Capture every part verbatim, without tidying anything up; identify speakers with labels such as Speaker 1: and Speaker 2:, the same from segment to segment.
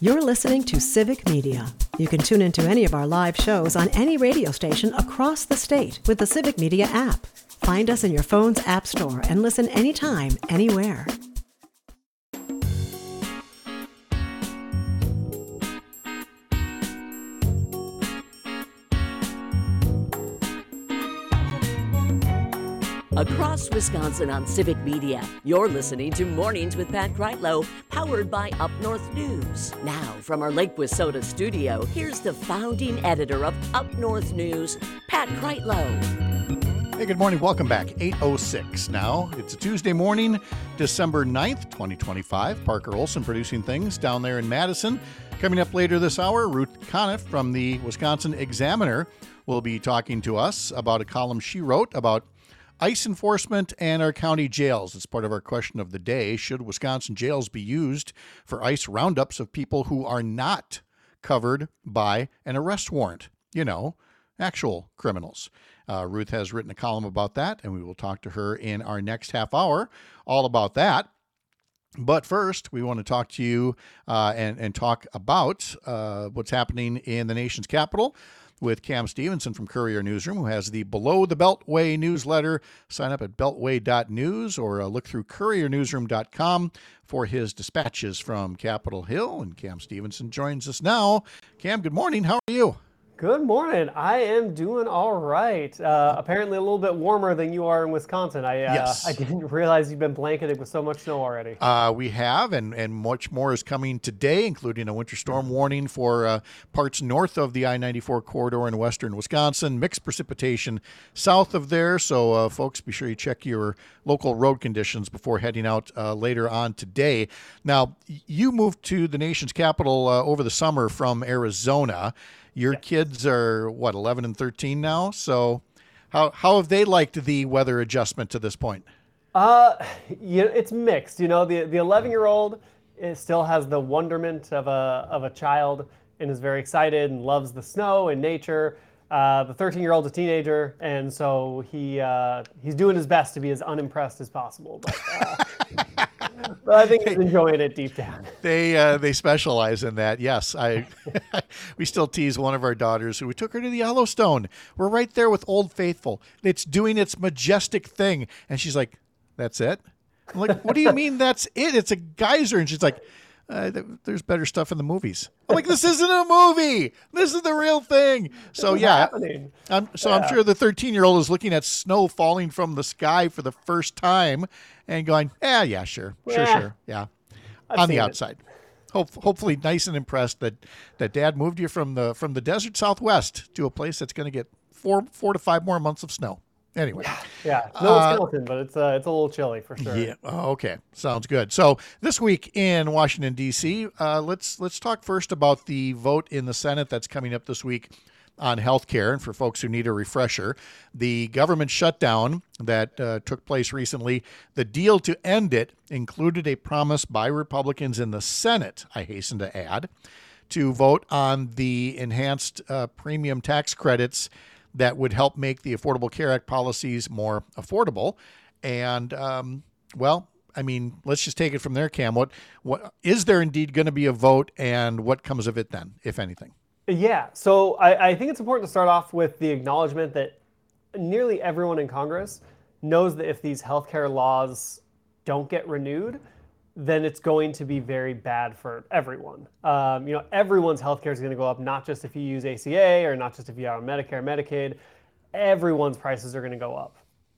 Speaker 1: You're listening to Civic Media. You can tune into any of our live shows on any radio station across the state with the Civic Media app. Find us in your phone's app store and listen anytime, anywhere.
Speaker 2: Across Wisconsin on Civic Media, you're listening to Mornings with Pat Kreitlow, powered by Up North News. Now, from our Lake Wissota studio, here's the founding editor of Up North News, Pat Kreitlow.
Speaker 3: Hey, good morning. Welcome back. eight oh six now. It's a Tuesday morning, December ninth, twenty twenty-five. Parker Olson producing things down there in Madison. Coming up later this hour, Ruth Conniff from the Wisconsin Examiner will be talking to us about a column she wrote about ICE enforcement and our county jails. It's part of our question of the day. Should Wisconsin jails be used for ICE roundups of people who are not covered by an arrest warrant? You know, actual criminals. Uh, Ruth has written a column about that, and we will talk to her in our next half hour all about that. But first, we want to talk to you uh, and, and talk about uh, what's happening in the nation's capital with Cam Stevenson from Courier Newsroom, who has the Below the Beltway newsletter. Sign up at beltway dot news or uh, look through courier newsroom dot com for his dispatches from Capitol Hill. And Cam Stevenson joins us now. Cam, good morning. How are you?
Speaker 4: Good morning. I am doing all right. Uh, apparently a little bit warmer than you are in Wisconsin. I uh,
Speaker 3: Yes.
Speaker 4: I didn't realize you've been blanketed with so much snow already.
Speaker 3: Uh, we have, and, and much more is coming today, including a winter storm warning for uh, parts north of the I ninety-four corridor in western Wisconsin, mixed precipitation south of there. So, uh, folks, be sure you check your local road conditions before heading out uh, later on today. Now, you moved to the nation's capital uh, over the summer from Arizona. Your yes. kids are, what, eleven and thirteen now? So how how have they liked the weather adjustment to this point?
Speaker 4: Uh, you know, it's mixed. You know, the the eleven-year-old still has the wonderment of a of a child and is very excited and loves the snow and nature. Uh, the thirteen-year-old's a teenager, and so he uh, he's doing his best to be as unimpressed as possible. But, uh, but I think he's enjoying it deep down.
Speaker 3: They uh, they specialize in that. Yes, I. We still tease one of our daughters who we took her to the Yellowstone. We're right there with Old Faithful. It's doing its majestic thing, and she's like, "That's it." I'm like, "What do you mean that's it? It's a geyser." And she's like, Uh, there's better stuff in the movies. I'm like, this isn't a movie. This is the real thing. So yeah, I'm, so yeah. I'm sure the thirteen-year-old is looking at snow falling from the sky for the first time and going, "Yeah, yeah, sure, sure,
Speaker 4: yeah.
Speaker 3: sure, yeah."
Speaker 4: I've
Speaker 3: On the
Speaker 4: it.
Speaker 3: outside, Hope, hopefully, nice and impressed that that Dad moved you from the from the desert Southwest to a place that's going to get four four to five more months of snow. Anyway,
Speaker 4: yeah, yeah. no uh, skeleton, but it's uh, it's a little chilly for sure.
Speaker 3: Yeah. Oh, okay. Sounds good. So this week in Washington D C, uh, let's let's talk first about the vote in the Senate that's coming up this week on health care. And for folks who need a refresher, the government shutdown that uh, took place recently, the deal to end it included a promise by Republicans in the Senate, I hasten to add, to vote on the enhanced uh, premium tax credits that would help make the Affordable Care Act policies more affordable. And, um, well, I mean, let's just take it from there, Cam. What, what is there indeed going to be a vote, and what comes of it then, if anything?
Speaker 4: Yeah, so I, I think it's important to start off with the acknowledgement that nearly everyone in Congress knows that if these healthcare laws don't get renewed, then it's going to be very bad for everyone. Um, you know, everyone's healthcare is going to go up, not just if you use A C A or not just if you are on Medicare, Medicaid. Everyone's prices are going to go up.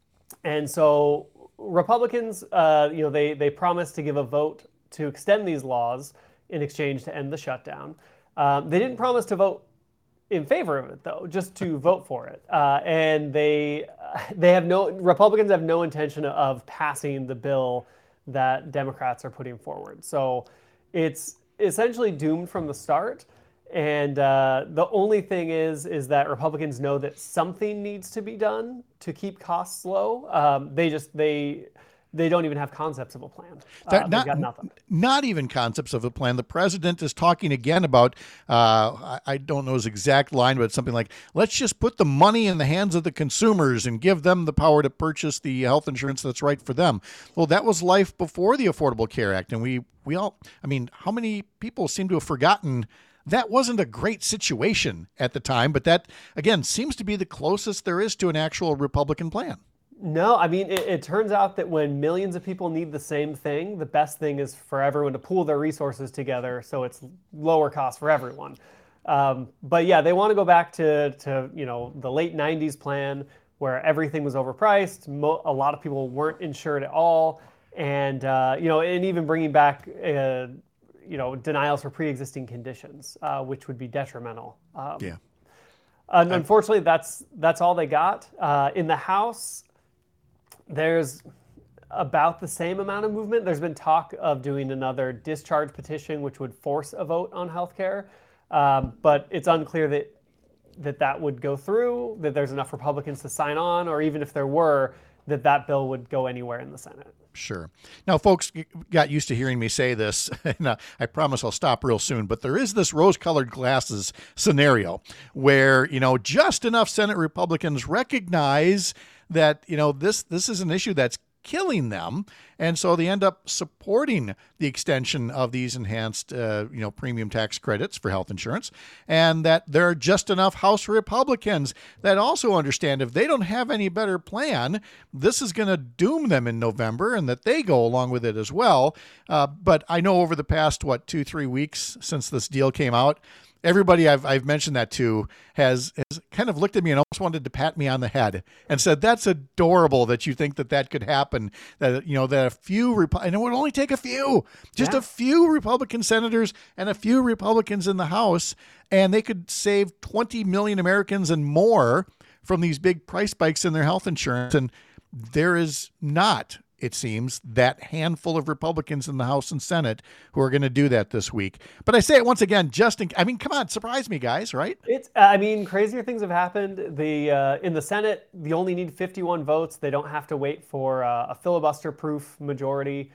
Speaker 4: And so Republicans, uh, you know, they they promised to give a vote to extend these laws in exchange to end the shutdown. Um, they didn't promise to vote in favor of it, though, just to vote for it. Uh, and they they have no Republicans have no intention of passing the bill that Democrats are putting forward. So it's essentially doomed from the start. And uh, the only thing is, is that Republicans know that something needs to be done to keep costs low. Um, they just, they, they don't even have concepts of a plan.
Speaker 3: That,
Speaker 4: Uh,
Speaker 3: not,
Speaker 4: they've got nothing.
Speaker 3: not even concepts of a plan. The president is talking again about, uh, I, I don't know his exact line, but it's something like, let's just put the money in the hands of the consumers and give them the power to purchase the health insurance that's right for them. Well, that was life before the Affordable Care Act. And we, we all, I mean, how many people seem to have forgotten that wasn't a great situation at the time, but that, again, seems to be the closest there is to an actual Republican plan.
Speaker 4: No, I mean, it, it turns out that when millions of people need the same thing, the best thing is for everyone to pool their resources together so it's lower cost for everyone. Um, but yeah, they want to go back to, to, you know, the late nineties plan where everything was overpriced. Mo- a lot of people weren't insured at all. And, uh, you know, and even bringing back, uh, you know, denials for pre-existing conditions, uh, which would be detrimental. Um,
Speaker 3: Yeah.
Speaker 4: And unfortunately, that's that's all they got. Uh, in the House, there's about the same amount of movement. There's been talk of doing another discharge petition, which would force a vote on healthcare, um, but it's unclear that that that would go through, that there's enough Republicans to sign on, or even if there were, that that bill would go anywhere in the Senate.
Speaker 3: Sure. Now, folks got used to hearing me say this, and uh, I promise I'll stop real soon, but there is this rose-colored glasses scenario where, you know, just enough Senate Republicans recognize that, you know, this this is an issue that's killing them, and so they end up supporting the extension of these enhanced, uh, you know, premium tax credits for health insurance, and that there are just enough House Republicans that also understand if they don't have any better plan, this is going to doom them in November, and that they go along with it as well. Uh, but I know over the past, what, two, three weeks since this deal came out, everybody I've I've mentioned that to has has kind of looked at me and almost wanted to pat me on the head and said, "That's adorable that you think that that could happen. That you know that a few Repu- and it would only take a few, just
Speaker 4: Yeah.
Speaker 3: a few Republican senators and a few Republicans in the House, and they could save twenty million Americans and more from these big price spikes in their health insurance." And there is not, it seems, that handful of Republicans in the House and Senate who are going to do that this week. But I say it once again, just in, I mean, come on, surprise me, guys, right?
Speaker 4: It's, I mean, crazier things have happened. The uh, in the Senate, you only need fifty-one votes. They don't have to wait for uh, a filibuster-proof majority.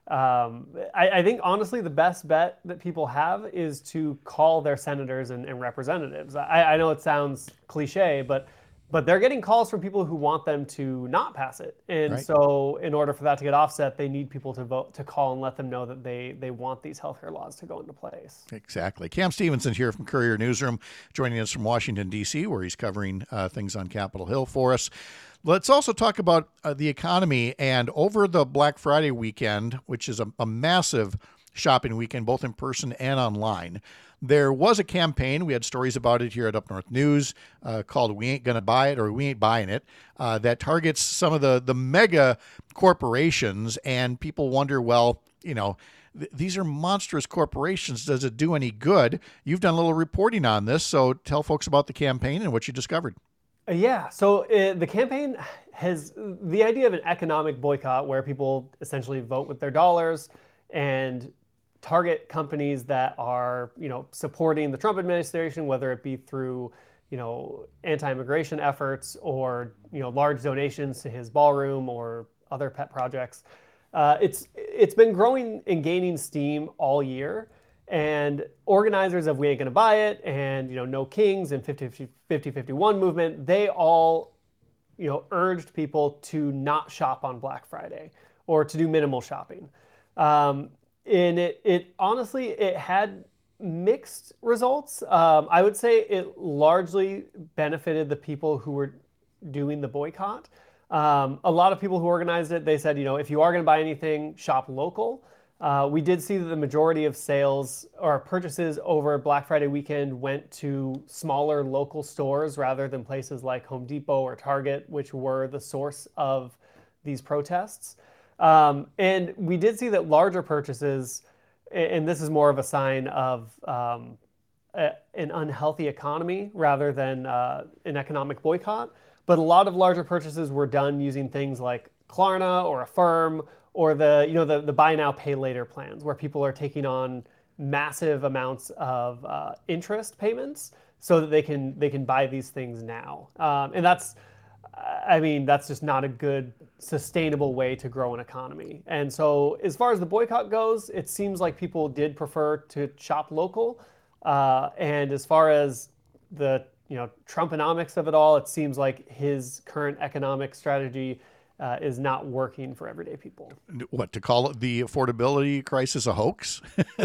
Speaker 4: Um, I, I think, honestly, the best bet that people have is to call their senators and, and representatives. I, I know it sounds cliche, but But they're getting calls from people who want them to not pass it. And
Speaker 3: Right.
Speaker 4: so in order for that to get offset, they need people to vote, to call and let them know that they, they want these healthcare laws to go into place.
Speaker 3: Exactly. Cam Stevenson here from Courier Newsroom, joining us from Washington, D C, where he's covering uh, things on Capitol Hill for us. Let's also talk about uh, the economy. And over the Black Friday weekend, which is a, a massive shopping weekend, both in person and online, there was a campaign. We had stories about it here at Up North News uh, called We Ain't Gonna Buy It, or We Ain't Buying It, uh, that targets some of the, the mega corporations. And people wonder, well, you know, th- these are monstrous corporations. Does it do any good? You've done a little reporting on this, so tell folks about the campaign and what you discovered.
Speaker 4: Uh, Yeah, so uh, the campaign has the idea of an economic boycott where people essentially vote with their dollars and target companies that are, you know, supporting the Trump administration, whether it be through, you know, anti-immigration efforts or, you know, large donations to his ballroom or other pet projects. Uh, it's it's been growing and gaining steam all year. And organizers of We Ain't Gonna Buy It and, you know, No Kings and fifty fifty-one movement, they all, you know, urged people to not shop on Black Friday or to do minimal shopping. Um, and it, it honestly, it had mixed results. Um, I would say it largely benefited the people who were doing the boycott. Um, a lot of people who organized it, they said, you know, if you are going to buy anything, shop local. Uh, we did see that the majority of sales or purchases over Black Friday weekend went to smaller local stores rather than places like Home Depot or Target, which were the source of these protests. Um, and we did see that larger purchases, and this is more of a sign of um, a, an unhealthy economy rather than uh, an economic boycott, but a lot of larger purchases were done using things like Klarna or Affirm or the, you know, the, the buy now, pay later plans where people are taking on massive amounts of uh, interest payments so that they can they can buy these things now. Um, and that's, I mean, that's just not a good, sustainable way to grow an economy. And so as far as the boycott goes, it seems like people did prefer to shop local. Uh, and as far as the you know Trumponomics of it all, it seems like his current economic strategy uh, is not working for everyday people.
Speaker 3: What, to call it the affordability crisis a hoax?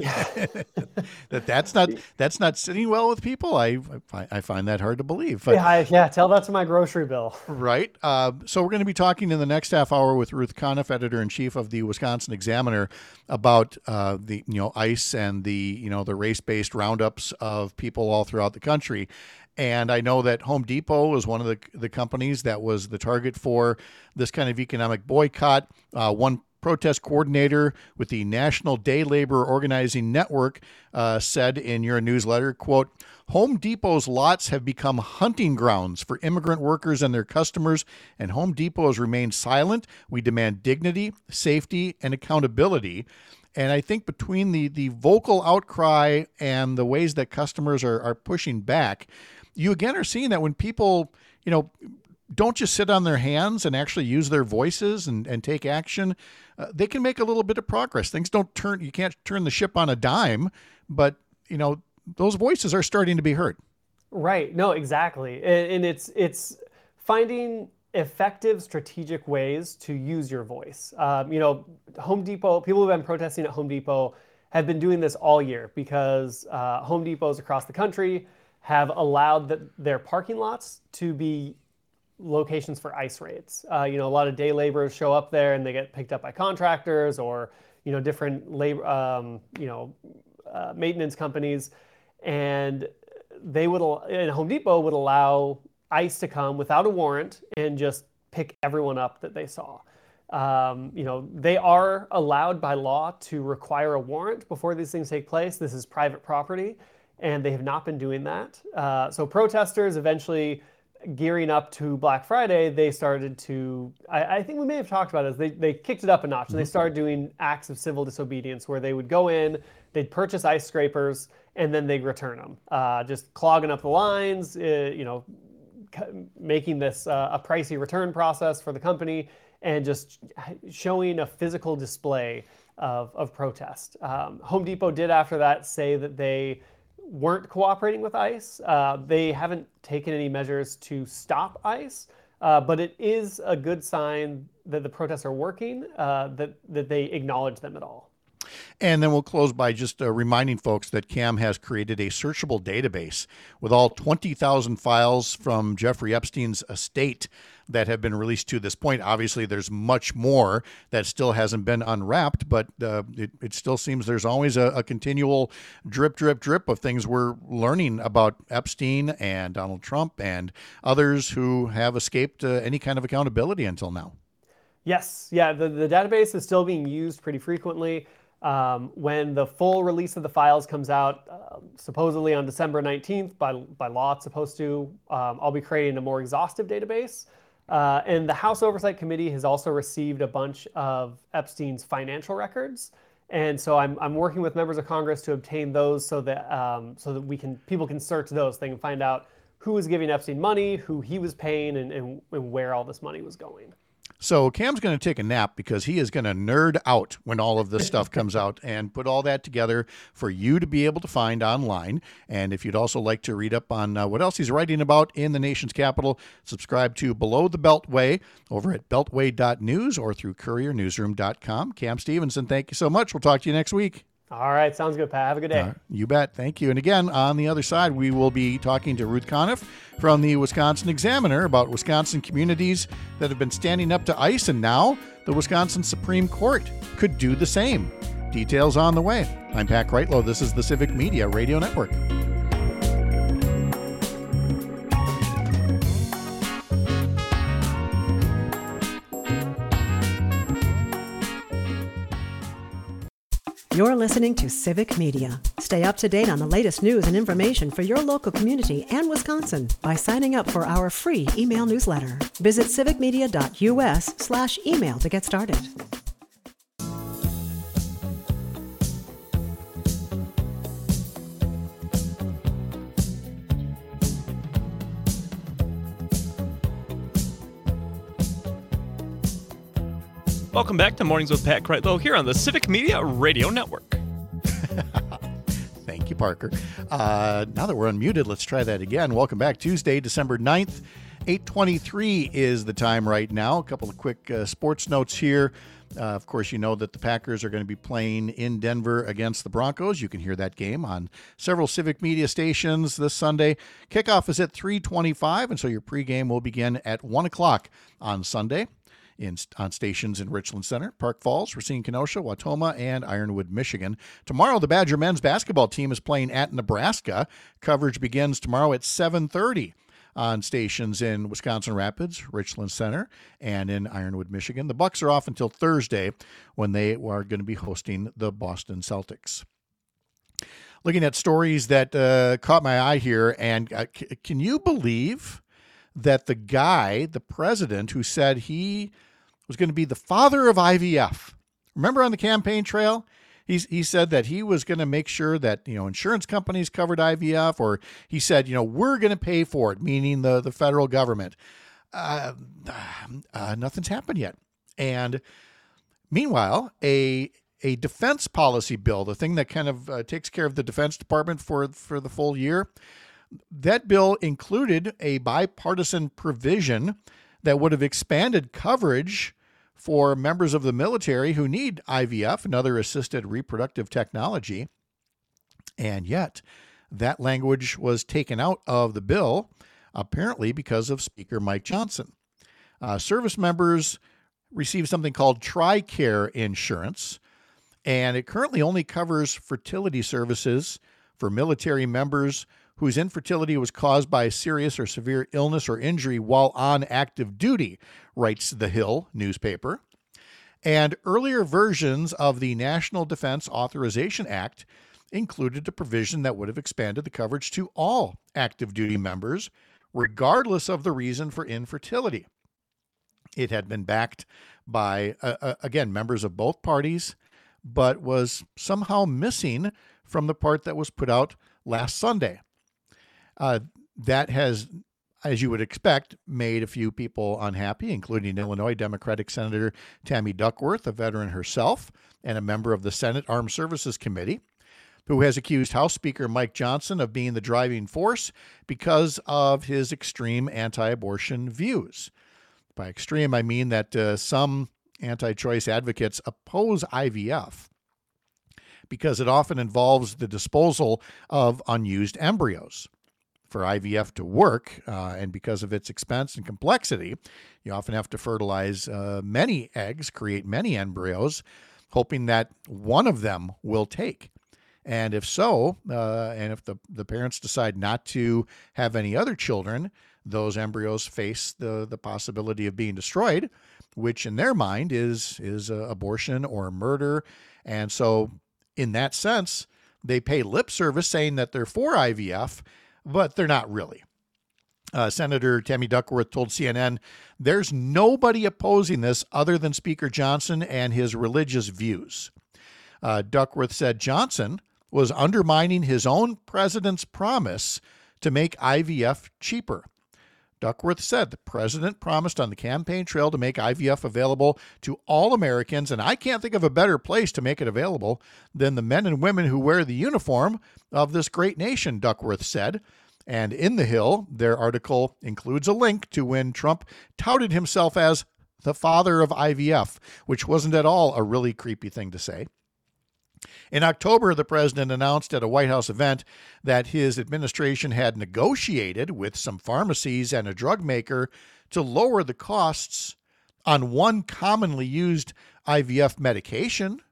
Speaker 3: that that's not that's not sitting well with people. I I, I find that hard to believe. But,
Speaker 4: yeah, I, yeah, tell that to my grocery bill.
Speaker 3: Right. Uh, so we're going to be talking in the next half hour with Ruth Conniff, editor in chief of the Wisconsin Examiner, about uh, the you know ICE and the you know the race-based roundups of people all throughout the country. And I know that Home Depot was one of the the companies that was the target for this kind of economic boycott. Uh, one protest coordinator with the National Day Labor Organizing Network uh, said in your newsletter, quote, "Home Depot's lots have become hunting grounds for immigrant workers and their customers, and Home Depot has remained silent. We demand dignity, safety, and accountability." And I think between the the vocal outcry and the ways that customers are, are pushing back, you again are seeing that when people, you know, don't just sit on their hands and actually use their voices and, and take action, uh, they can make a little bit of progress. Things don't turn, you can't turn the ship on a dime, but, you know, those voices are starting to be heard. Right.
Speaker 4: No, exactly. And, and it's it's finding effective strategic ways to use your voice. Um, you know, Home Depot, people who've been protesting at Home Depot have been doing this all year because uh, Home Depots across the country have allowed the, their parking lots to be locations for ICE raids. Uh, you know, a lot of day laborers show up there and they get picked up by contractors or, you know, different labor, um, you know, uh, maintenance companies. And they would, and Home Depot would allow ICE to come without a warrant and just pick everyone up that they saw. Um, you know, they are allowed by law to require a warrant before these things take place. This is private property, and they have not been doing that. Uh, so protesters eventually gearing up to Black Friday, they started to, I, I think we may have talked about this, they, they kicked it up a notch and they started doing acts of civil disobedience where they would go in, they'd purchase ice scrapers, and then they'd return them. Uh, just clogging up the lines, uh, you know, making this uh, a pricey return process for the company, and just showing a physical display of, of protest. Um, Home Depot did after that say that they weren't cooperating with ICE. Uh, they haven't taken any measures to stop ICE, uh, but it is a good sign that the protests are working, uh, that, that they acknowledge them at all.
Speaker 3: And then we'll close by just uh, reminding folks that C A M has created a searchable database with all twenty thousand files from Jeffrey Epstein's estate that have been released to this point. Obviously, there's much more that still hasn't been unwrapped, but uh, it, it still seems there's always a, a continual drip, drip, drip of things we're learning about Epstein and Donald Trump and others who have escaped uh, any kind of accountability until now.
Speaker 4: Yes. Yeah, the, the database is still being used pretty frequently. Um, when the full release of the files comes out, uh, supposedly on December nineteenth, by, by law it's supposed to, um, I'll be creating a more exhaustive database. Uh, and the House Oversight Committee has also received a bunch of Epstein's financial records. And so I'm, I'm working with members of Congress to obtain those so that, um, so that we can, people can search those. They can find out who was giving Epstein money, who he was paying, and, and, and where all this money was going.
Speaker 3: So Cam's going to take a nap because he is going to nerd out when all of this stuff comes out and put all that together for you to be able to find online. And if you'd also like to read up on uh, what else he's writing about in the nation's capital, subscribe to Below the Beltway over at beltway dot news or through courier newsroom dot com. Cam Stevenson, thank you so much. We'll talk to you next week.
Speaker 4: All right. Sounds good, Pat. Have a good day.
Speaker 3: Uh, you bet. Thank you. And again, on the other side, we will be talking to Ruth Conniff from the Wisconsin Examiner about Wisconsin communities that have been standing up to ICE, and now the Wisconsin Supreme Court could do the same. Details on the way. I'm Pat Kreitlow. This is the Civic Media Radio Network.
Speaker 1: You're listening to Civic Media. Stay up to date on the latest news and information for your local community and Wisconsin by signing up for our free email newsletter. Visit civicmedia dot U S slash email to get started.
Speaker 5: Welcome back to Mornings with Pat Kreitlow here on the Civic Media Radio Network.
Speaker 3: Thank you, Parker. Uh, now that we're unmuted, let's try that again. Welcome back. Tuesday, December ninth, eight twenty-three is the time right now. A couple of quick uh, sports notes here. Uh, of course, you know that the Packers are going to be playing in Denver against the Broncos. You can hear that game on several Civic Media stations this Sunday. Kickoff is at three twenty-five, and so your pregame will begin at one o'clock on Sunday. In, on stations in Richland Center, Park Falls, Racine, Kenosha, Wautoma, and Ironwood, Michigan. Tomorrow, the Badger men's basketball team is playing at Nebraska. Coverage begins tomorrow at seven thirty on stations in Wisconsin Rapids, Richland Center, and in Ironwood, Michigan. The Bucks are off until Thursday when they are going to be hosting the Boston Celtics. Looking at stories that uh, caught my eye here, and uh, c- can you believe that the guy, the president, who said he was going to be the father of I V F. Remember on the campaign trail, he's, he said that he was going to make sure that, you know, insurance companies covered I V F, or he said, you know, we're going to pay for it, meaning the, the federal government. Uh, uh, nothing's happened yet. And meanwhile, a a defense policy bill, the thing that kind of uh, takes care of the Defense Department for, for the full year, that bill included a bipartisan provision that would have expanded coverage for members of the military who need I V F and other assisted reproductive technology. And yet, that language was taken out of the bill, apparently because of Speaker Mike Johnson. Uh, service members receive something called TRICARE insurance, and it currently only covers fertility services for military members whose infertility was caused by serious or severe illness or injury while on active duty, writes The Hill newspaper. And earlier versions of the National Defense Authorization Act included a provision that would have expanded the coverage to all active duty members, regardless of the reason for infertility. It had been backed by, uh, again, members of both parties, but was somehow missing from the part that was put out last Sunday. Uh, that has, as you would expect, made a few people unhappy, including Illinois Democratic Senator Tammy Duckworth, a veteran herself, and a member of the Senate Armed Services Committee, who has accused House Speaker Mike Johnson of being the driving force because of his extreme anti-abortion views. By extreme, I mean that uh, some anti-choice advocates oppose I V F because it often involves the disposal of unused embryos. For I V F to work, uh, and because of its expense and complexity, you often have to fertilize uh, many eggs, create many embryos, hoping that one of them will take. And if so, uh, and if the, the parents decide not to have any other children, those embryos face the, the possibility of being destroyed, which in their mind is, is uh, abortion or murder. And so in that sense, they pay lip service saying that they're for I V F, but they're not really. Uh, Senator Tammy Duckworth told C N N, there's nobody opposing this other than Speaker Johnson and his religious views. Uh, Duckworth said Johnson was undermining his own president's promise to make I V F cheaper. Duckworth said the president promised on the campaign trail to make I V F available to all Americans, and I can't think of a better place to make it available than the men and women who wear the uniform of this great nation, Duckworth said. And in The Hill, their article includes a link to when Trump touted himself as the father of I V F, which wasn't at all a really creepy thing to say. In October, the president announced at a White House event that his administration had negotiated with some pharmacies and a drug maker to lower the costs on one commonly used I V F medication.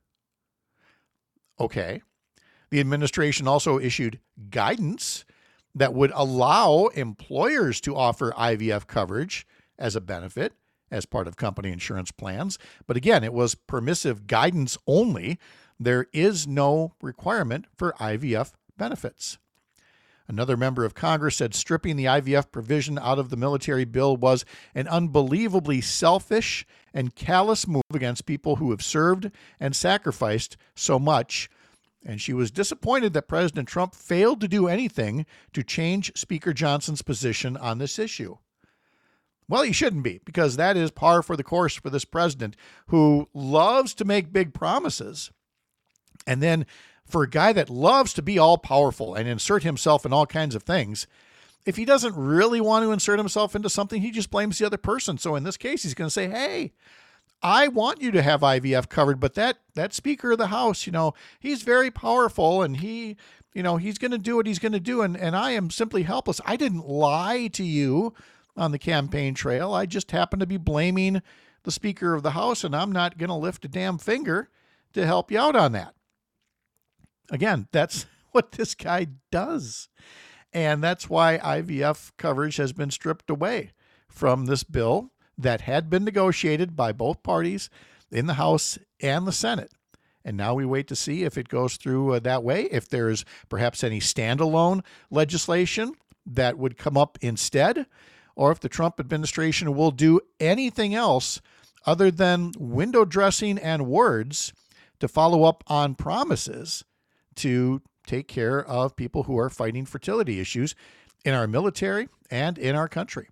Speaker 3: Okay. The administration also issued guidance that would allow employers to offer I V F coverage as a benefit as part of company insurance plans. But again, it was permissive guidance only. There is no requirement for I V F benefits. Another member of Congress said stripping the I V F provision out of the military bill was an unbelievably selfish and callous move against people who have served and sacrificed so much. And she was disappointed that President Trump failed to do anything to change Speaker Johnson's position on this issue. Well, he shouldn't be, because that is par for the course for this president who loves to make big promises. And then for a guy that loves to be all powerful and insert himself in all kinds of things, if he doesn't really want to insert himself into something, he just blames the other person. So in this case, he's going to say, hey, I want you to have I V F covered, but that that Speaker of the House, you know, he's very powerful and he, you know, he's going to do what he's going to do. And, and I am simply helpless. I didn't lie to you on the campaign trail. I just happen to be blaming the Speaker of the House, and I'm not going to lift a damn finger to help you out on that. Again, that's what this guy does. And that's why I V F coverage has been stripped away from this bill that had been negotiated by both parties in the House and the Senate. And now we wait to see if it goes through uh, that way, if there's perhaps any standalone legislation that would come up instead, or if the Trump administration will do anything else other than window dressing and words to follow up on promises to take care of people who are fighting fertility issues in our military and in our country.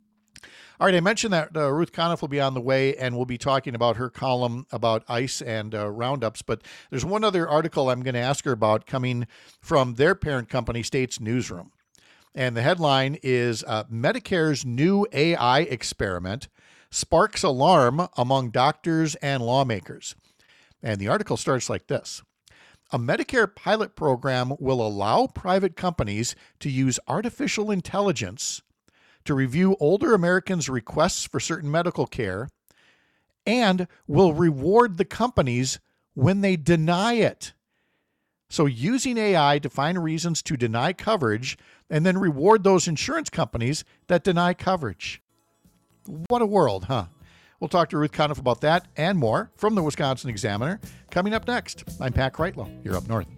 Speaker 3: All right, I mentioned that uh, Ruth Conniff will be on the way, and we'll be talking about her column about ICE and uh, roundups. But there's one other article I'm going to ask her about coming from their parent company, States Newsroom. And the headline is uh, Medicare's new A I experiment sparks alarm among doctors and lawmakers. And the article starts like this. A Medicare pilot program will allow private companies to use artificial intelligence to review older Americans' requests for certain medical care and will reward the companies when they deny it. So using A I to find reasons to deny coverage and then reward those insurance companies that deny coverage. What a world, huh? We'll talk to Ruth Conniff about that and more from the Wisconsin Examiner coming up next. I'm Pat Kreitlow. You're up north.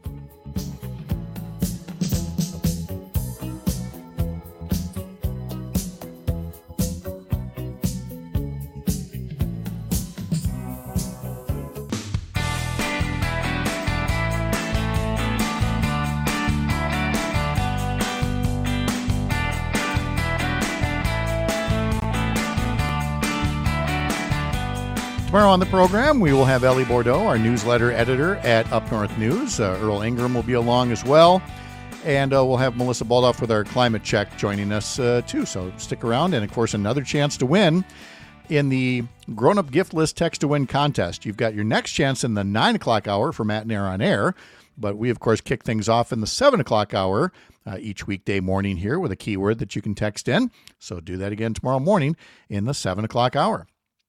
Speaker 3: Tomorrow on the program, we will have Ellie Bordeaux, our newsletter editor at Up North News. Uh, Earl Ingram will be along as well. And uh, we'll have Melissa Baldoff with our climate check joining us uh, too. So stick around. And of course, another chance to win in the Grown Up Gift List Text to Win contest. You've got your next chance in the nine o'clock hour for Matt and Air on Air. But we, of course, kick things off in the seven o'clock hour uh, each weekday morning here with a keyword that you can text in. So do that again tomorrow morning in the seven o'clock hour.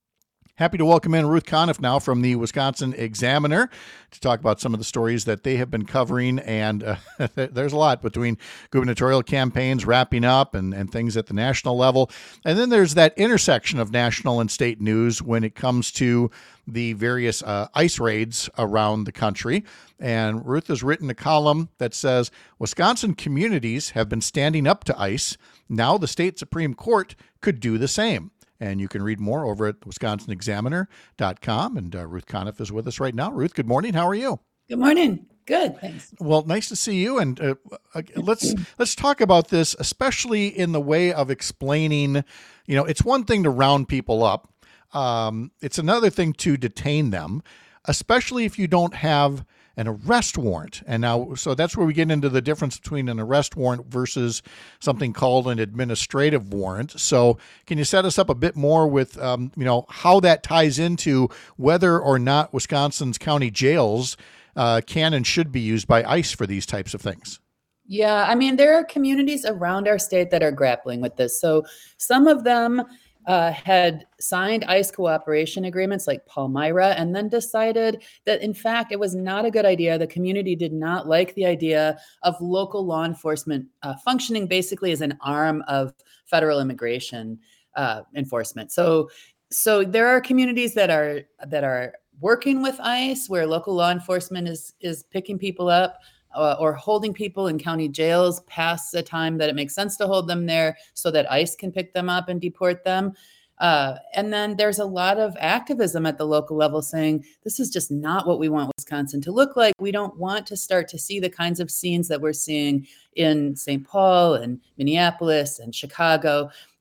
Speaker 3: Happy to welcome in Ruth Conniff now from the Wisconsin Examiner to talk about some of the stories that they have been covering. And uh, there's a lot between gubernatorial campaigns wrapping up and, and things at the national level. And then there's that intersection of national and state news when it comes to the various uh, ICE raids around the country. And Ruth has written a column that says, Wisconsin communities have been standing up to ICE. Now the state Supreme Court could do the same. And you can read more over at wisconsin examiner dot com. And uh, Ruth Conniff is with us right now. Ruth, good morning. How are you?
Speaker 6: Good morning. Good, thanks.
Speaker 3: Well, nice to see you. And uh, let's let's talk about this, especially in the way of explaining, you know, it's one thing to round people up. Um, it's another thing to detain them, especially if you don't have an arrest warrant. And now, so that's where we get into the difference between an arrest warrant versus something called an administrative warrant. So can you set us up a bit more with, um, you know, how that ties into whether or not Wisconsin's county jails uh, can and should be used by ICE for these types of things?
Speaker 6: Yeah, I mean, there are communities around our state that are grappling with this. So some of them Uh, had signed ICE cooperation agreements like Palmyra, and then decided that, in fact, it was not a good idea. The community did not like the idea of local law enforcement uh, functioning basically as an arm of federal immigration uh, enforcement. So, so there are communities that are that are working with ICE, where local law enforcement is is picking people up Uh, or holding people in county jails past the time that it makes sense to hold them there so that ICE can pick them up and deport them. Uh, and then there's a lot of activism at the local level saying, this is just not what we want Wisconsin to look like. We don't want to start to see the kinds of scenes that we're seeing in Saint Paul and Minneapolis and Chicago,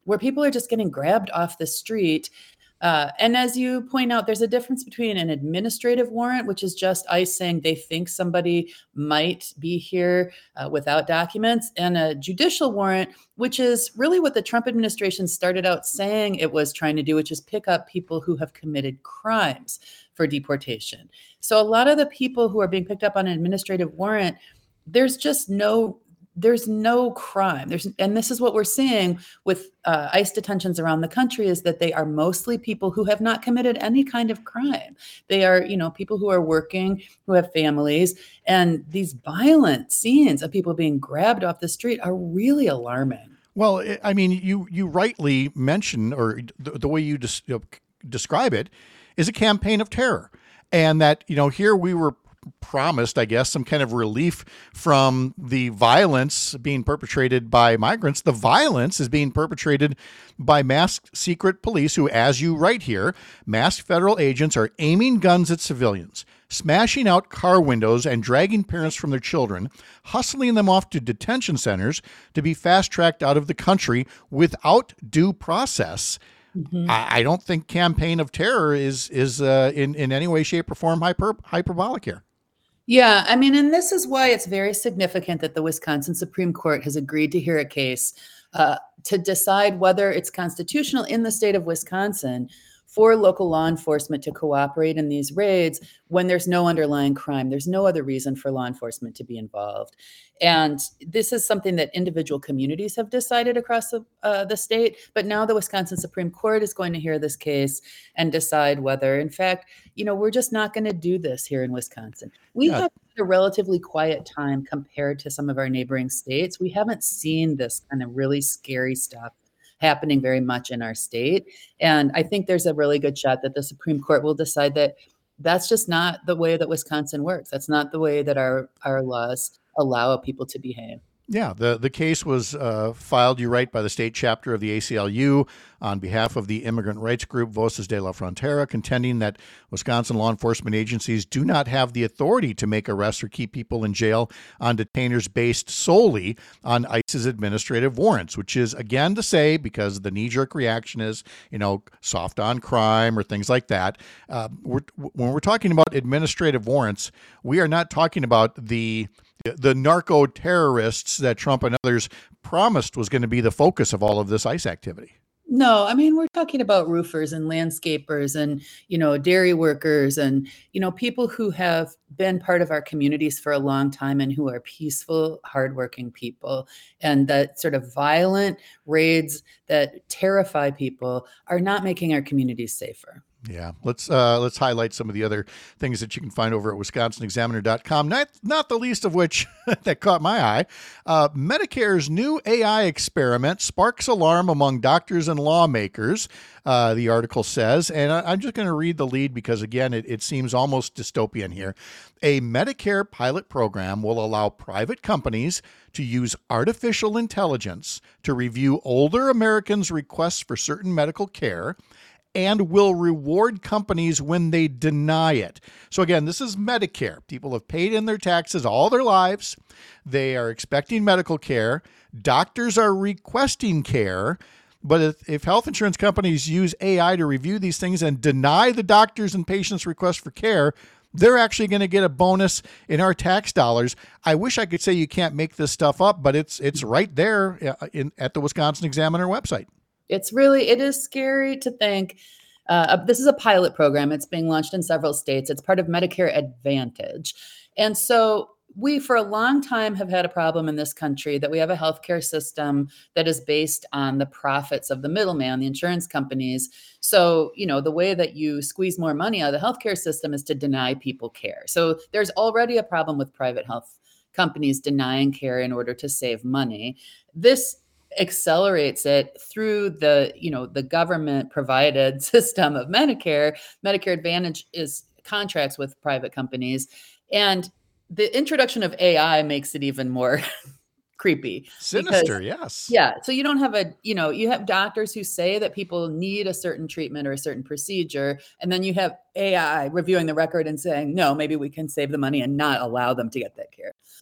Speaker 6: where people are just getting grabbed off the street. Uh, and as you point out, there's a difference between an administrative warrant, which is just ICE saying they think somebody might be here uh, without documents, and a judicial warrant, which is really what the Trump administration started out saying it was trying to do, which is pick up people who have committed crimes for deportation. So a lot of the people who are being picked up on an administrative warrant, there's just no There's no crime. There's, and this is what we're seeing with uh, ICE detentions around the country, is that they are mostly people who have not committed any kind of crime. They are, you know, people who are working, who have families, and these violent scenes of people being grabbed off the street are really alarming.
Speaker 3: Well, I mean, you you rightly mention, or the, the way you des- you know, describe it, is a campaign of terror, and that, you know, here we were promised, I guess, some kind of relief from the violence being perpetrated by migrants. The violence is being perpetrated by masked secret police who, as you write here, masked federal agents are aiming guns at civilians, smashing out car windows and dragging parents from their children, hustling them off to detention centers to be fast-tracked out of the country without due process. Mm-hmm. I, I don't think campaign of terror is is uh, in, in any way, shape, or form hyper, hyperbolic here.
Speaker 6: Yeah, I mean, and this is why it's very significant that the Wisconsin Supreme Court has agreed to hear a case uh, to decide whether it's constitutional in the state of Wisconsin for local law enforcement to cooperate in these raids when there's no underlying crime. There's no other reason for law enforcement to be involved. And this is something that individual communities have decided across the, uh, the state. But now the Wisconsin Supreme Court is going to hear this case and decide whether, in fact, you know, we're just not going to do this here in Wisconsin. We yeah. have a relatively quiet time compared to some of our neighboring states. We haven't seen this kind of really scary stuff happening very much in our state. And I think there's a really good shot that the Supreme Court will decide that that's just not the way that Wisconsin works. That's not the way that our, our laws allow people to behave.
Speaker 3: Yeah, the, the case was uh, filed, you write, by the state chapter of the A C L U on behalf of the immigrant rights group Voces de la Frontera, contending that Wisconsin law enforcement agencies do not have the authority to make arrests or keep people in jail on detainers based solely on ICE's administrative warrants, which is, again, to say, because the knee-jerk reaction is, you know, soft on crime or things like that. Uh, we're, when we're talking about administrative warrants, we are not talking about the the narco terrorists that Trump and others promised was going to be the focus of all of this ICE activity.
Speaker 6: No, I mean, we're talking about roofers and landscapers and, you know, dairy workers and, you know, people who have been part of our communities for a long time and who are peaceful, hardworking people. And that sort of violent raids that terrify people are not making our communities safer.
Speaker 3: Yeah, let's uh, let's highlight some of the other things that you can find over at Wisconsin Examiner dot com, not, not the least of which that caught my eye. Uh, Medicare's new A I experiment sparks alarm among doctors and lawmakers, uh, the article says. And I, I'm just going to read the lead because, again, it, it seems almost dystopian here. A Medicare pilot program will allow private companies to use artificial intelligence to review older Americans' requests for certain medical care and will reward companies when they deny it. So again, this is Medicare. People have paid in their taxes all their lives. They are expecting medical care. Doctors are requesting care. But if, if health insurance companies use A I to review these things and deny the doctors' and patients' request for care, they're actually going to get a bonus in our tax dollars. I wish I could say you can't make this stuff up, but it's it's right there in, at the Wisconsin Examiner website.
Speaker 6: It's really, it is scary to think. Uh, this is a pilot program. It's being launched in several states. It's part of Medicare Advantage. And so we, for a long time, have had a problem in this country that we have a healthcare system that is based on the profits of the middleman, the insurance companies. So, you know, the way that you squeeze more money out of the healthcare system is to deny people care. So there's already a problem with private health companies denying care in order to save money. This accelerates it through the, you know, the government provided system of Medicare. Medicare Advantage is contracts with private companies. And the introduction of A I makes it even more creepy.
Speaker 3: Sinister,
Speaker 6: because,
Speaker 3: yes.
Speaker 6: Yeah. So you don't have a, you know, you have doctors who say that people need a certain treatment or a certain procedure. And then you have A I reviewing the record and saying, no, maybe we can save the money and not allow them to get that care.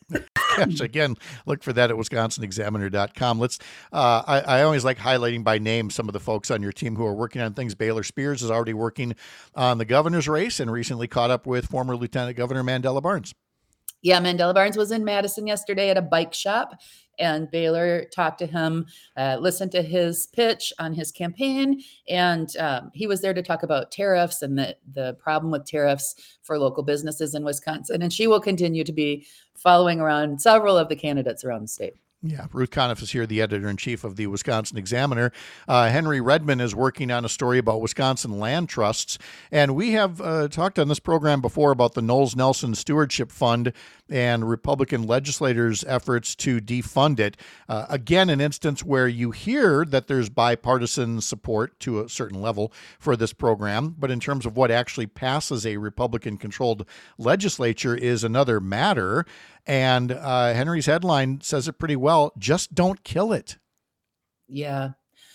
Speaker 3: Gosh, again, look for that at wisconsin examiner dot com. Let's. Uh, I, I always like highlighting by name some of the folks on your team who are working on things. Baylor Spears is already working on the governor's race and recently caught up with former Lieutenant Governor Mandela Barnes.
Speaker 6: Yeah, Mandela Barnes was in Madison yesterday at a bike shop, and Baylor talked to him, uh, listened to his pitch on his campaign, and um, he was there to talk about tariffs and the, the problem with tariffs for local businesses in Wisconsin. And she will continue to be following around several of the candidates around the state.
Speaker 3: Yeah, Ruth Conniff is here, the editor-in-chief of the Wisconsin Examiner. Uh, Henry Redman is working on a story about Wisconsin land trusts. And we have uh, talked on this program before about the Knowles Nelson Stewardship Fund and Republican legislators' efforts to defund it. Uh, again, an instance where you hear that there's bipartisan support to a certain level for this program, but in terms of what actually passes a Republican-controlled legislature is another matter. And uh, Henry's headline says it pretty well, just don't kill it.
Speaker 6: Yeah.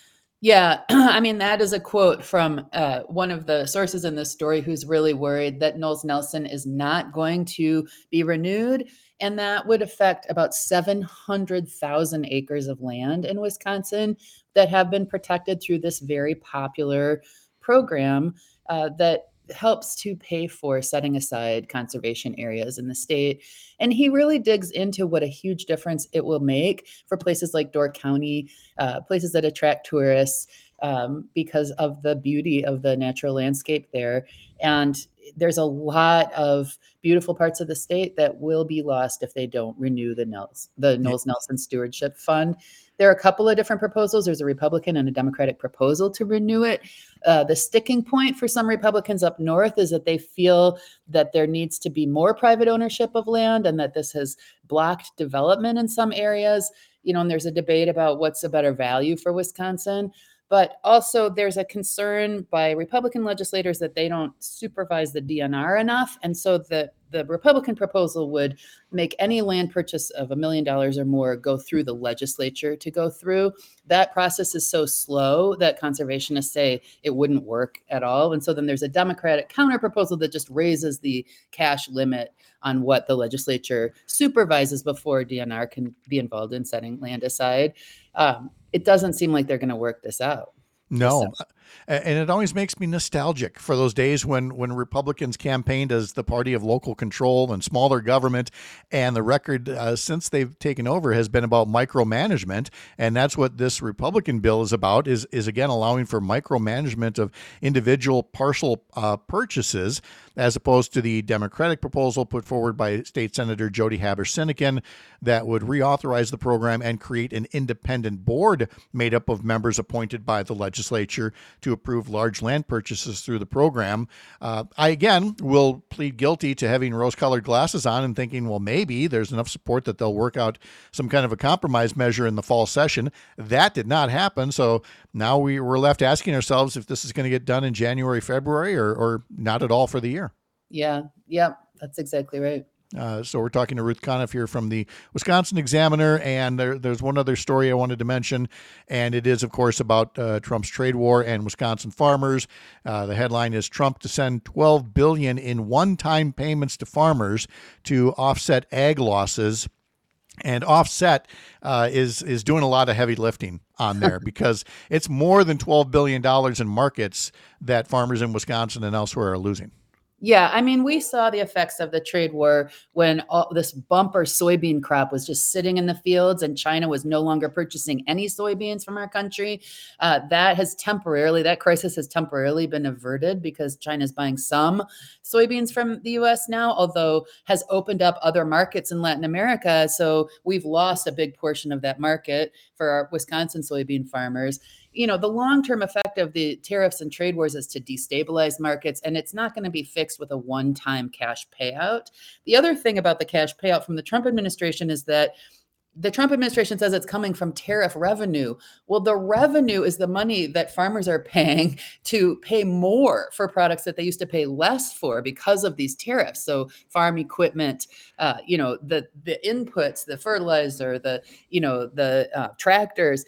Speaker 6: Yeah. I mean, that is a quote from uh, one of the sources in this story who's really worried that Knowles Nelson is not going to be renewed. And that would affect about seven hundred thousand acres of land in Wisconsin that have been protected through this very popular program uh, that helps to pay for setting aside conservation areas in the state. And he really digs into what a huge difference it will make for places like Door County, uh, places that attract tourists um, because of the beauty of the natural landscape there. And there's a lot of beautiful parts of the state that will be lost if they don't renew the Knowles, the Knowles Nelson Stewardship Fund. There are a couple of different proposals. There's a Republican and a Democratic proposal to renew it. Uh, the sticking point for some Republicans up north is that they feel that there needs to be more private ownership of land and that this has blocked development in some areas. You know, and there's a debate about what's a better value for Wisconsin. But also there's a concern by Republican legislators that they don't supervise the D N R enough. And so the, the Republican proposal would make any land purchase of a million dollars or more go through the legislature to go through. That process is so slow that conservationists say it wouldn't work at all. And so then there's a Democratic counter proposal that just raises the cash limit on what the legislature supervises before D N R can be involved in setting land aside. Um, it doesn't seem like they're going to work this out.
Speaker 3: No. And it always makes me nostalgic for those days when, when Republicans campaigned as the party of local control and smaller government. And the record uh, since they've taken over has been about micromanagement. And that's what this Republican bill is about, is, is again, allowing for micromanagement of individual parcel uh, purchases, as opposed to the Democratic proposal put forward by State Senator Jody Haber-Sinekin that would reauthorize the program and create an independent board made up of members appointed by the legislature to approve large land purchases through the program. Uh, I, again, will plead guilty to having rose-colored glasses on and thinking, well, maybe there's enough support that they'll work out some kind of a compromise measure in the fall session. That did not happen. So now we, we're left asking ourselves if this is going to get done in January, February, or, or not at all for the year.
Speaker 6: Yeah. Yeah. That's exactly right.
Speaker 3: Uh, so we're talking to Ruth Conniff here from the Wisconsin Examiner, and there, there's one other story I wanted to mention, and it is, of course, about uh, Trump's trade war and Wisconsin farmers. Uh, the headline is Trump to send twelve billion dollars in one-time payments to farmers to offset ag losses. And Offset uh, is is doing a lot of heavy lifting on there because it's more than twelve billion dollars in markets that farmers in Wisconsin and elsewhere are losing.
Speaker 6: Yeah, I mean, we saw the effects of the trade war when all this bumper soybean crop was just sitting in the fields and China was no longer purchasing any soybeans from our country. Uh, that has temporarily, that crisis has temporarily been averted because China's buying some soybeans from the U S now, although has opened up other markets in Latin America. So we've lost a big portion of that market for our Wisconsin soybean farmers. You know, the long-term effect of the tariffs and trade wars is to destabilize markets, and it's not going to be fixed with a one-time cash payout. The other thing about the cash payout from the Trump administration is that the Trump administration says it's coming from tariff revenue. Well, the revenue is the money that farmers are paying to pay more for products that they used to pay less for because of these tariffs. So farm equipment, uh, you know, the the inputs, the fertilizer, the, you know, the uh, tractors.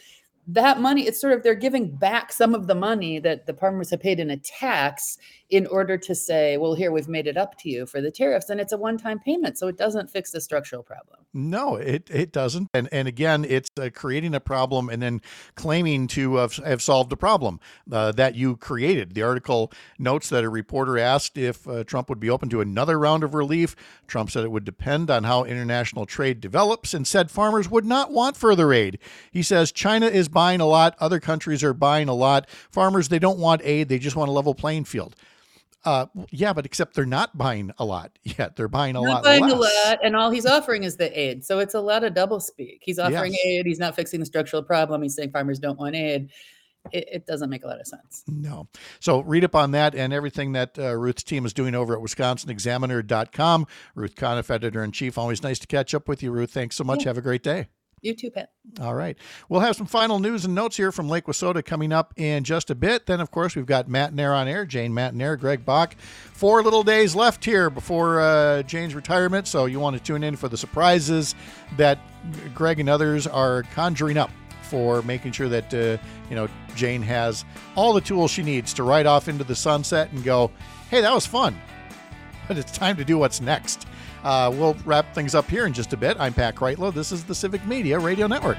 Speaker 6: that money, it's sort of, they're giving back some of the money that the farmers have paid in a tax in order to say, well, here, we've made it up to you for the tariffs. And it's a one-time payment. So it doesn't fix the structural problem.
Speaker 3: No, it, it doesn't. And and again, it's uh, creating a problem and then claiming to have, have solved the problem uh, that you created. The article notes that a reporter asked if uh, Trump would be open to another round of relief. Trump said it would depend on how international trade develops and said farmers would not want further aid. He says China is buying a lot. Other countries are buying a lot. Farmers, they don't want aid. They just want a level playing field. Uh, yeah, but except they're not buying a lot yet. They're buying a
Speaker 6: not
Speaker 3: lot
Speaker 6: buying
Speaker 3: less.
Speaker 6: a lot, and all he's offering is the aid. So it's a lot of doublespeak. He's offering
Speaker 3: Yes.
Speaker 6: aid. He's not fixing the structural problem. He's saying farmers don't want aid. It, it doesn't make a lot of sense.
Speaker 3: No. So read up on that and everything that uh, Ruth's team is doing over at Wisconsin Examiner dot com. Ruth Conniff, editor-in-chief. Always nice to catch up with you, Ruth. Thanks so much.
Speaker 6: Yeah.
Speaker 3: Have a great day.
Speaker 6: You too, Pat.
Speaker 3: All right. We'll have some final news and notes here from Lake Wissota coming up in just a bit. Then, of course, we've got Matt Nair on air, Jane Matt Nair, Greg Bach. Four little days left here before uh, Jane's retirement, so you want to tune in for the surprises that Greg and others are conjuring up for making sure that, uh, you know, Jane has all the tools she needs to ride off into the sunset and go, hey, that was fun, but it's time to do what's next. Uh, we'll wrap things up here in just a bit. I'm Pat Kreitlow. This is the Civic Media Radio Network.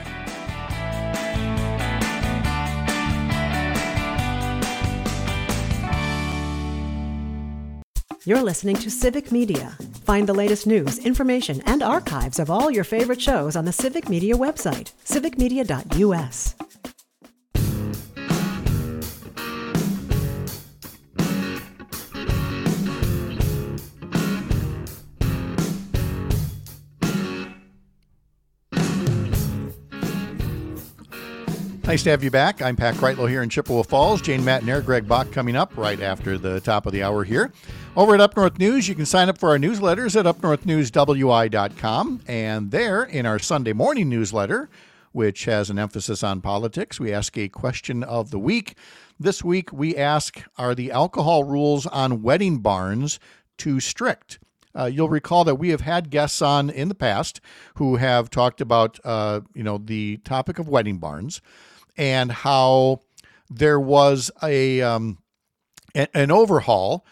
Speaker 1: You're listening to Civic Media. Find the latest news, information, and archives of all your favorite shows on the Civic Media website, civic media dot u s.
Speaker 3: Nice to have you back. I'm Pat Kreitlow here in Chippewa Falls. Jane Matt Nair, Greg Bach coming up right after the top of the hour here. Over at Up North News, you can sign up for our newsletters at up north news w i dot com. And there, in our Sunday morning newsletter, which has an emphasis on politics, we ask a question of the week. This week, we ask, are the alcohol rules on wedding barns too strict? Uh, you'll recall that we have had guests on in the past who have talked about, uh, you know, the topic of wedding barns and how there was a um, an overhaul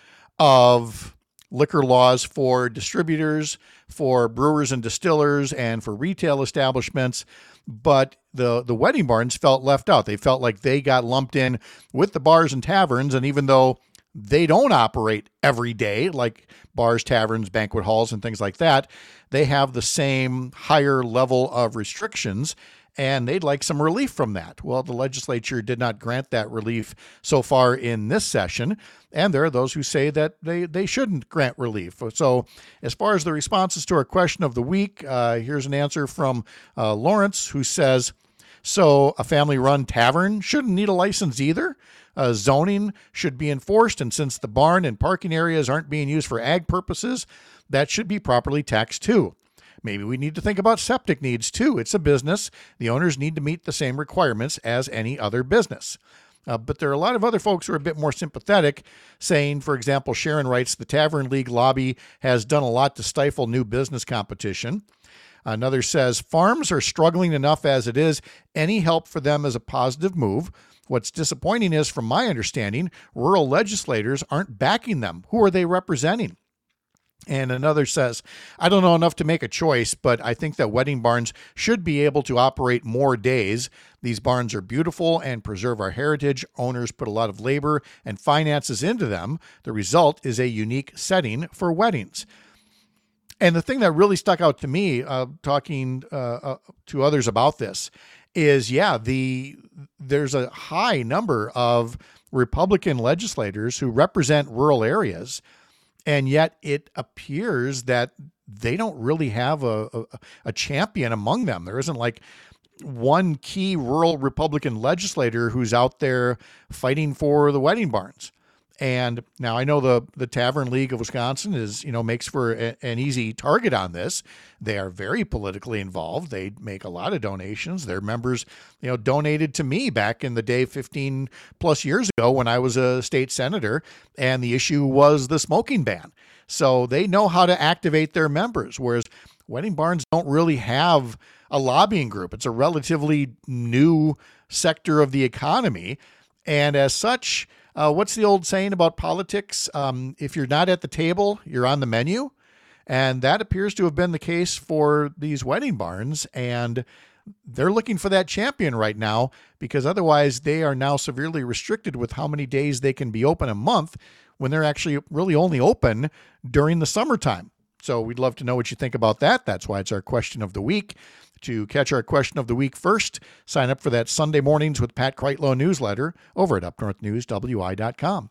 Speaker 3: of liquor laws for distributors, for brewers and distillers, and for retail establishments. But the, the wedding barns felt left out. They felt like they got lumped in with the bars and taverns. And even though they don't operate every day like bars, taverns, banquet halls, and things like that, they have the same higher level of restrictions, and they'd like some relief from that. Well, the legislature did not grant that relief so far in this session, and there are those who say that they, they shouldn't grant relief. So as far as the responses to our question of the week, uh, here's an answer from uh, Lawrence, who says, so a family-run tavern shouldn't need a license either. Uh, zoning should be enforced, and since the barn and parking areas aren't being used for ag purposes, that should be properly taxed too. Maybe we need to think about septic needs too. It's a business. The owners need to meet the same requirements as any other business. Uh, but there are a lot of other folks who are a bit more sympathetic, saying, for example, Sharon writes, the Tavern League lobby has done a lot to stifle new business competition. Another says, farms are struggling enough as it is. Any help for them is a positive move. What's disappointing is, from my understanding, rural legislators aren't backing them. Who are they representing? And another says, I don't know enough to make a choice, but I think that wedding barns should be able to operate more days. These barns are beautiful and preserve our heritage. Owners put a lot of labor and finances into them. The result is a unique setting for weddings. And the thing that really stuck out to me, uh, talking uh, uh, to others about this, is, yeah, the there's a high number of Republican legislators who represent rural areas, and yet it appears that they don't really have a, a, a champion among them. There isn't like one key rural Republican legislator who's out there fighting for the wedding barns. And now I know the, the Tavern League of Wisconsin is, you know, makes for a, an easy target on this. They are very politically involved. They make a lot of donations. Their members, you know, donated to me back in the day, fifteen plus years ago when I was a state senator, and the issue was the smoking ban. So they know how to activate their members. Whereas wedding barns don't really have a lobbying group. It's a relatively new sector of the economy. And as such, uh, what's the old saying about politics? Um, if you're not at the table, you're on the menu. And that appears to have been the case for these wedding barns. And they're looking for that champion right now, because otherwise they are now severely restricted with how many days they can be open a month when they're actually really only open during the summertime. So we'd love to know what you think about that. That's why it's our question of the week. To catch our question of the week first, sign up for that Sunday Mornings with Pat Kreitlow newsletter over at up north news w i dot com.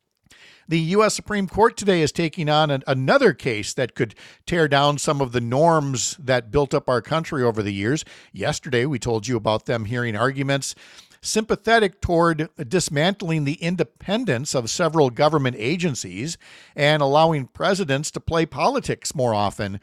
Speaker 3: The U S Supreme Court today is taking on an, another case that could tear down some of the norms that built up our country over the years. Yesterday, we told you about them hearing arguments sympathetic toward dismantling the independence of several government agencies and allowing presidents to play politics more often.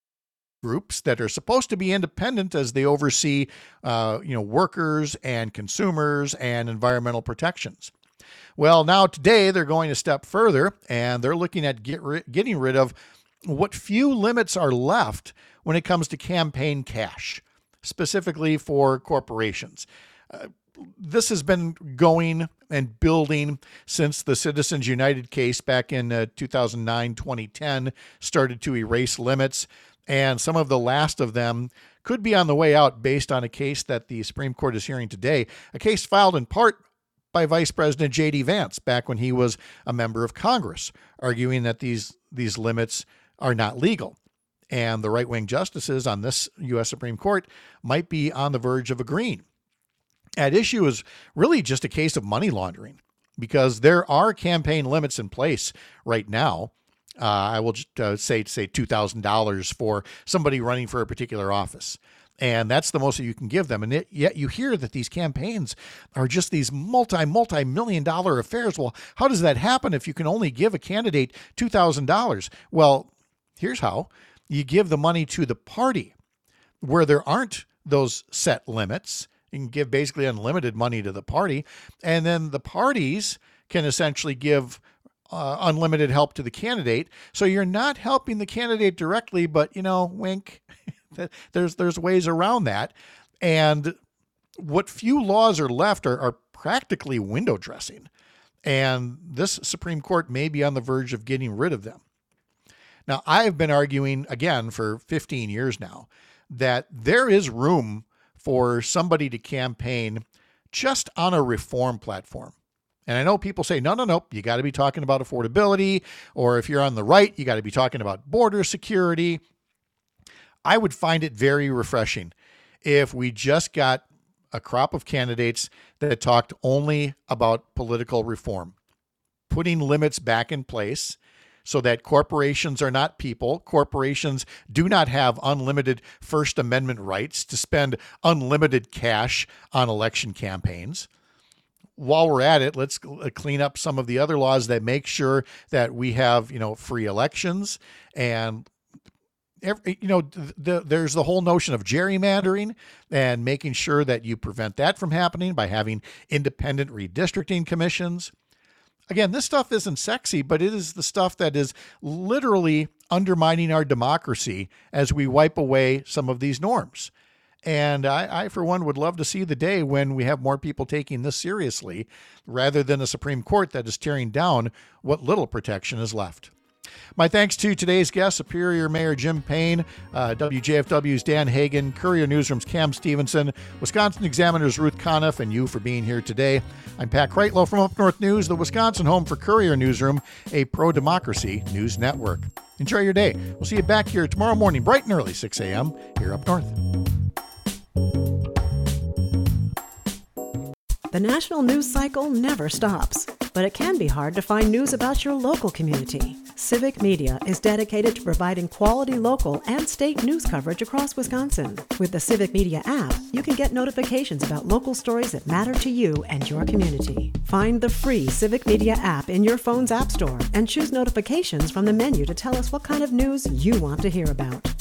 Speaker 3: Groups that are supposed to be independent as they oversee, uh, you know, workers and consumers and environmental protections. Well, now today they're going a step further, and they're looking at get ri- getting rid of what few limits are left when it comes to campaign cash, specifically for corporations. Uh, this has been going and building since the Citizens United case back in uh, two thousand nine, twenty ten started to erase limits. And some of the last of them could be on the way out based on a case that the Supreme Court is hearing today, a case filed in part by Vice President J D Vance back when he was a member of Congress, arguing that these, these limits are not legal. And the right-wing justices on this U S Supreme Court might be on the verge of agreeing. At issue is really just a case of money laundering, because there are campaign limits in place right now. Uh, I will just uh, say say two thousand dollars for somebody running for a particular office. And that's the most that you can give them. And it, yet you hear that these campaigns are just these multi, multi-million dollar affairs. Well, how does that happen if you can only give a candidate two thousand dollars? Well, here's how. You give the money to the party where there aren't those set limits. You can give basically unlimited money to the party. And then the parties can essentially give Uh, unlimited help to the candidate. So you're not helping the candidate directly, but, you know, wink, there's there's ways around that. And what few laws are left are, are practically window dressing. And this Supreme Court may be on the verge of getting rid of them. Now, I've been arguing, again, for fifteen years now, that there is room for somebody to campaign just on a reform platform. And I know people say, no, no, no, you got to be talking about affordability, or if you're on the right, you got to be talking about border security. I would find it very refreshing if we just got a crop of candidates that talked only about political reform, putting limits back in place so that corporations are not people. Corporations do not have unlimited First Amendment rights to spend unlimited cash on election campaigns. While we're at it, let's clean up some of the other laws that make sure that we have, you know, free elections. And, every, you know, the, there's the whole notion of gerrymandering and making sure that you prevent that from happening by having independent redistricting commissions. Again, this stuff isn't sexy, but it is the stuff that is literally undermining our democracy as we wipe away some of these norms. And I, I, for one, would love to see the day when we have more people taking this seriously rather than a Supreme Court that is tearing down what little protection is left. My thanks to today's guest, Superior Mayor Jim Payne, uh, W J F W's Dan Hagan, Courier Newsroom's Cam Stevenson, Wisconsin Examiner's Ruth Conniff, and you for being here today. I'm Pat Kreitlow from Up North News, the Wisconsin home for Courier Newsroom, a pro-democracy news network. Enjoy your day. We'll see you back here tomorrow morning, bright and early, six a.m. here up north.
Speaker 1: The national news cycle never stops, but it can be hard to find news about your local community. Civic Media is dedicated to providing quality local and state news coverage across Wisconsin. With the Civic Media app, you can get notifications about local stories that matter to you and your community. Find the free Civic Media app in your phone's app store and choose notifications from the menu to tell us what kind of news you want to hear about.